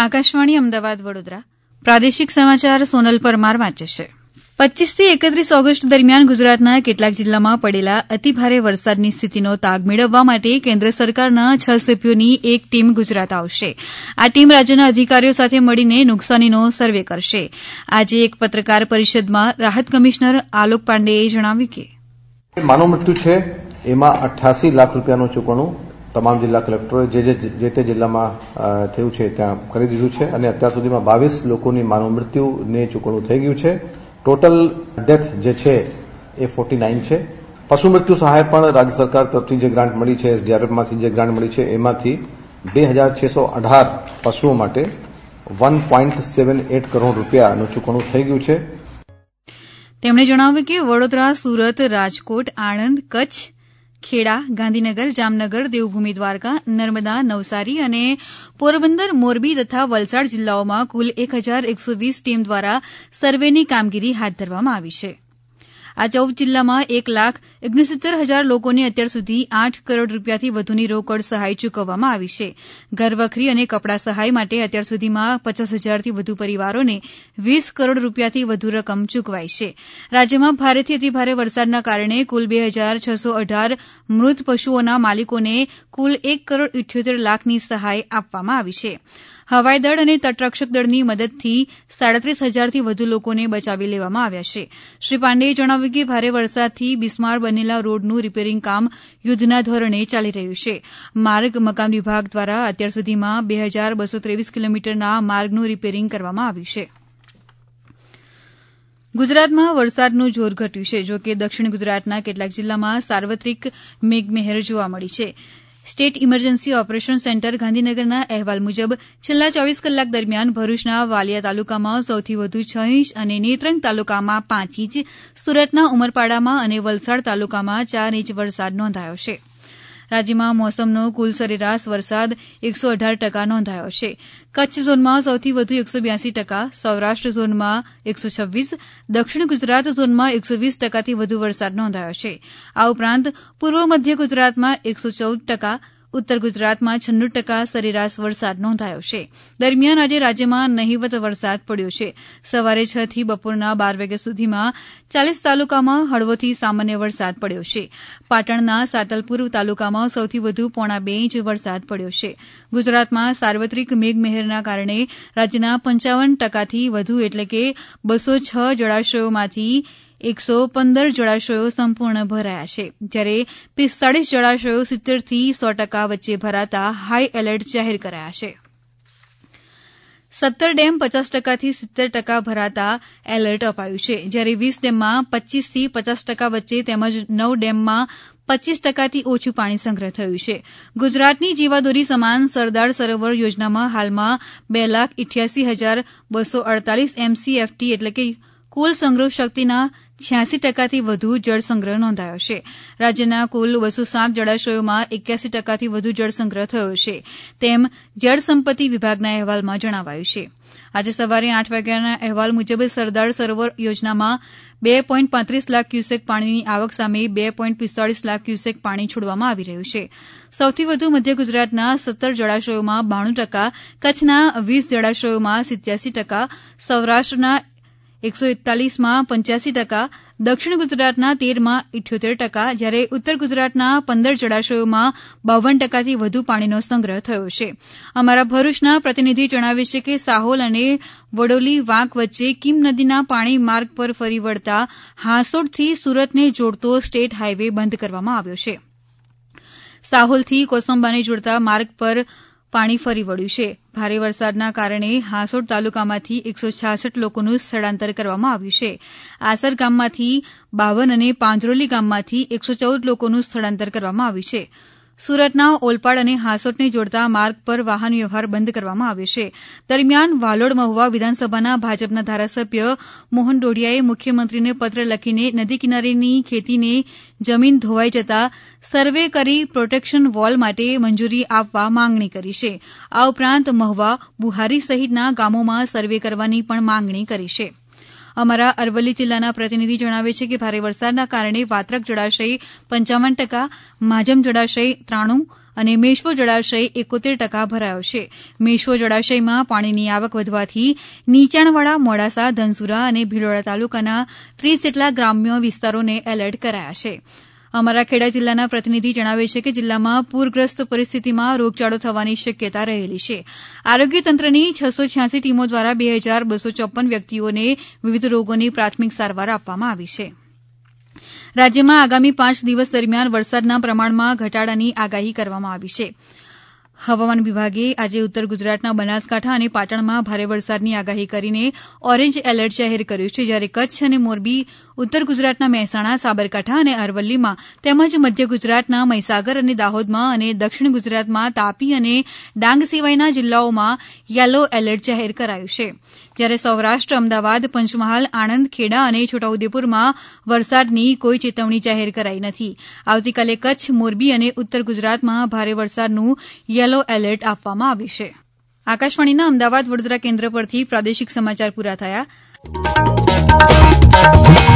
આકાશવાણી અમદાવાદ વડોદરા પ્રાદેશિક સમાચાર સોનલ પરમાર વાંચે છે. 25 થી 31 ઓગસ્ટ દરમિયાન ગુજરાતના કેટલાક જિલ્લામાં પડેલા અતિભારે વરસાદની સ્થિતિનો તાગ મેળવવા માટે કેન્દ્ર સરકારના 6 સભ્યોની એક ટીમ ગુજરાત આવશે. આ ટીમ રાજ્યના અધિકારીઓ સાથે મળીને નુકસાનીનો સર્વે કરશે. આજે એક પત્રકાર પરિષદમાં રાહત કમિશનર આલોક પાંડેએ જણાવ્યું કે માનવ મૃત્યુ છે એમાં 88 લાખ રૂપિયાનું ચૂકવણું તમામ જિલ્લા કલેક્ટરોએ જે તે જિલ્લામાં થયું છે ત્યાં કરી દીધું છે અને અત્યાર સુધીમાં 22 લોકોની માનવ મૃત્યુને ચૂકવણું થઈ ગયું છે. ટોટલ ડેથ જે છે એ 49 છે. પશુ મૃત્યુ સહાય પણ રાજ્ય સરકાર તરફથી જે ગ્રાન્ટ મળી છે, એસડીઆરએફમાંથી જે ગ્રાન્ટ મળી છે એમાંથી 2618 પશુઓ માટે 1.78 કરોડ રૂપિયાનું ચૂકવણું થઈ ગયું છે. તેમણે જણાવ્યું કે વડોદરા, સુરત, રાજકોટ, આણંદ, કચ્છ, ખેડા, ગાંધીનગર, જામનગર, દેવભૂમિ દ્વારકા, નર્મદા, નવસારી અને પોરબંદર, મોરબી તથા વલસાડ જિલ્લાઓમાં કુલ 1120 ટીમ દ્વારા સર્વેની કામગીરી હાથ ધરવામાં આવી છે. આ 14 જિલ્લામાં 1,69,000 લોકોને અત્યાર સુધી 8 કરોડ રૂપિયાથી વધુની રોકડ સહાય ચૂકવવામાં આવી છે. ઘરવખરી અને કપડાં સહાય માટે અત્યાર સુધીમાં 50,000થી વધુ પરિવારોને 20 કરોડ રૂપિયાથી વધુ રકમ ચૂકવાઈ છે. રાજ્યમાં ભારેથી અતિભારે વરસાદના કારણે કુલ 2,618 મૃત પશુઓના માલિકોને કુલ 1 કરોડ 78 લાખની સહાય આપવામાં આવી છે. હવાઈદળ અને તટરક્ષક દળની મદદથી 37,000થી વધુ લોકોને બચાવી લેવામાં આવ્યા છે. શ્રી પાંડેએ જણાવ્યું કે ભારે વરસાદથી બિસ્માર બનેલા રોડનું રિપેરિંગ કામ યુદ્ધના ધોરણે ચાલી રહ્યું છે. માર્ગ મકાન વિભાગ દ્વારા અત્યાર સુધીમાં 2,223 કિલોમીટરના માર્ગનું રિપેરિંગ કરવામાં આવ્યું છે. ગુજરાતમાં વરસાદનું જોર ઘટ્યું છે. જો કે દક્ષિણ ગુજરાતના કેટલાક જિલ્લામાં સાર્વત્રિક મેઘમહેર જોવા મળી છે. સ્ટેટ ઇમરજન્સી ઓપરેશન સેન્ટર ગાંધીનગરના અહેવાલ મુજબ છેલ્લા 24 કલાક દરમિયાન ભરૂચના વાલિયા તાલુકામાં સૌથી વધુ 6 ઇંચ અને નેત્રંગ તાલુકામાં 5 ઇંચ, સુરતના ઉમરપાડામાં અને વલસાડ તાલુકામાં 4 ઇંચ વરસાદ નોંધાયો છે. રાજ્યમાં મોસમનો કુલ સરેરાશ વરસાદ 118% નોંધાયો છે. કચ્છ ઝોનમાં સૌથી વધુ 182%, સૌરાષ્ટ્ર ઝોનમાં 126%, દક્ષિણ ગુજરાત ઝોનમાં 120%થી વધુ વરસાદ નોંધાયો છે. આ ઉપરાંત પૂર્વ મધ્ય ગુજરાતમાં 114%, ઉત્તર ગુજરાતમાં 96% સરેરાશ વરસાદ નોંધાયો છે. દરમિયાન આજે રાજ્યમાં નહિવત વરસાદ પડ્યો છે. સવારે 6 થી બપોરના 12 વાગ્યા સુધીમાં 40 તાલુકામાં હળવોથી સામાન્ય વરસાદ પડ્યો છે. પાટણના સાતલપુર તાલુકામાં સૌથી વધુ 1.5 ઇંચ વરસાદ પડ્યો છે. ગુજરાતમાં સાર્વત્રિક મેઘમહેરના કારણે રાજ્યના 55%થી વધુ એટલે કે 206 જળાશયોમાંથી 115 જળાશયો સંપૂર્ણ ભરાયા છે. જ્યારે 45 જળાશયો 70 થી 100% વચ્ચે ભરાતા હાઈ એલર્ટ જાહેર કરાયા છે. 17 ડેમ 50%થી 70% ભરાતા એલર્ટ અપાયું છે. જ્યારે 20 ડેમમાં 25 થી 50% વચ્ચે તેમજ 9 ડેમમાં 25%થી ઓછું પાણી સંગ્રહ થયું છે. ગુજરાતની જીવાદોરી સમાન સરદાર સરોવર યોજનામાં હાલમાં 2,88,248 MCFT એટલે કે કુલ સંગ્રહ શક્તિના 86%થી વધુ જળસંગ્રહ નોંધાયો છે. રાજ્યના કુલ 207 જળાશયોમાં 81%થી વધુ જળસંગ્રહ થયો છે. તેમ જળસંપત્તિ વિભાગના અહેવાલમાં જણાવાયું છે. આજે સવારે 8 વાગ્યાના અહેવાલ મુજબ સરદાર સરોવર યોજનામાં 2.35 લાખ ક્યુસેક પાણીની આવક સામે 2.45 લાખ ક્યુસેક પાણી છોડવામાં આવી રહ્યું છે. સૌથી વધુ મધ્ય ગુજરાતના 17 જળાશયોમાં 92%, કચ્છના 20 જળાશયોમાં 87%, સૌરાષ્ટ્રના 141માં 85%, દક્ષિણ ગુજરાતના 13માં 78%, જ્યારે ઉત્તર ગુજરાતના 15 જળાશયોમાં 52%થી વધુ પાણીનો સંગ્રહ થયો છે. અમારા ભરૂચના પ્રતિનિધિ જણાવે છે કે સાહોલ અને વડોલી વાંક વચ્ચે કીમ નદીના પાણી માર્ગ પર ફરી વળતા હાંસોટથી સુરતને જોડતો સ્ટેટ હાઈવે બંધ કરવામાં આવ્યો છે. સાહોલથી કોસંબાને જોડતા માર્ગ પર પાણી ફરી વળ્યું છે. ભારે વરસાદના કારણે હાંસોટ તાલુકામાંથી 166 લોકોનું સ્થળાંતર કરવામાં આવ્યું છે. આસર ગામમાંથી 52 અને પાંજરોલી ગામમાંથી 114 લોકોનું સ્થળાંતર કરવામાં આવ્યું છે. સુરતના ઓલપાડ અને હાંસોટને જોડતા માર્ગ પર વાહન વ્યવહાર બંધ કરવામાં આવ્યો છે. દરમિયાન વાલોડ મહુવા વિધાનસભાના ભાજપના ધારાસભ્ય મોહન ડોડિયાએ મુખ્યમંત્રીને પત્ર લખીને નદી કિનારેની ખેતીની જમીન ધોવાઈ જતા સર્વે કરી પ્રોટેક્શન વોલ માટે મંજૂરી આપવા માંગણી કરી છે. આ ઉપરાંત મહુવા, બુહારી સહિતના ગામોમાં સર્વે કરવાની પણ માંગણી કરી છે. અમારા અરવલ્લી જિલ્લાના પ્રતિનિધિ જણાવે છે કે ભારે વરસાદના કારણે વાત્રક જળાશય 55%, માજમ જળાશય 93% અને મેશ્વો જળાશય 71% ભરાયો છે. મેશ્વો જળાશયમાં પાણીની આવક વધવાથી નીચાણવાળા મોડાસા, ધનસુરા અને ભિલોડા તાલુકાના 30 જેટલા ગ્રામ્ય વિસ્તારોને એલર્ટ કરાયા છે. અમારા ખેડા જિલ્લાના પ્રતિનિધિ જણાવે છે કે જિલ્લામાં પૂરગ્રસ્ત પરિસ્થિતિમાં રોગચાળો થવાની શક્યતા રહેલી છે. આરોગ્ય તંત્રની 686 ટીમો દ્વારા 2254 વ્યક્તિઓને વિવિધ રોગોની પ્રાથમિક સારવાર આપવામાં આવી છે. રાજ્યમાં આગામી 5 દિવસ દરમિયાન વરસાદના પ્રમાણમાં ઘટાડાની આગાહી કરવામાં આવી છે. હવામાન વિભાગે આજે ઉત્તર ગુજરાતના બનાસકાંઠા અને પાટણમાં ભારે વરસાદની આગાહી કરીને ઓરેન્જ એલર્ટ જાહેર કર્યું છે, જ્યારે કચ્છ અને મોરબી, ઉત્તર ગુજરાતના મહેસાણા, સાબરકાંઠા અને અરવલ્લીમાં તેમજ મધ્ય ગુજરાતના મહીસાગર અને દાહોદમાં અને દક્ષિણ ગુજરાતમાં તાપી અને ડાંગ સિવાયના જિલ્લાઓમાં યલો એલર્ટ જાહેર કરાયું છે, જ્યારે સૌરાષ્ટ્ર, અમદાવાદ, પંચમહાલ, આણંદ, ખેડા અને છોટાઉદેપુરમાં વરસાદની કોઈ ચેતવણી જાહેર કરાઈ નથી. આવતીકાલે કચ્છ, મોરબી અને ઉત્તર ગુજરાતમાં ભારે વરસાદનું યલો એલર્ટ આપવામાં આવ્યું છે. આકાશવાણીના અમદાવાદ વડોદરા કેન્દ્ર પરથી પ્રાદેશિક સમાચાર પૂરા થયા.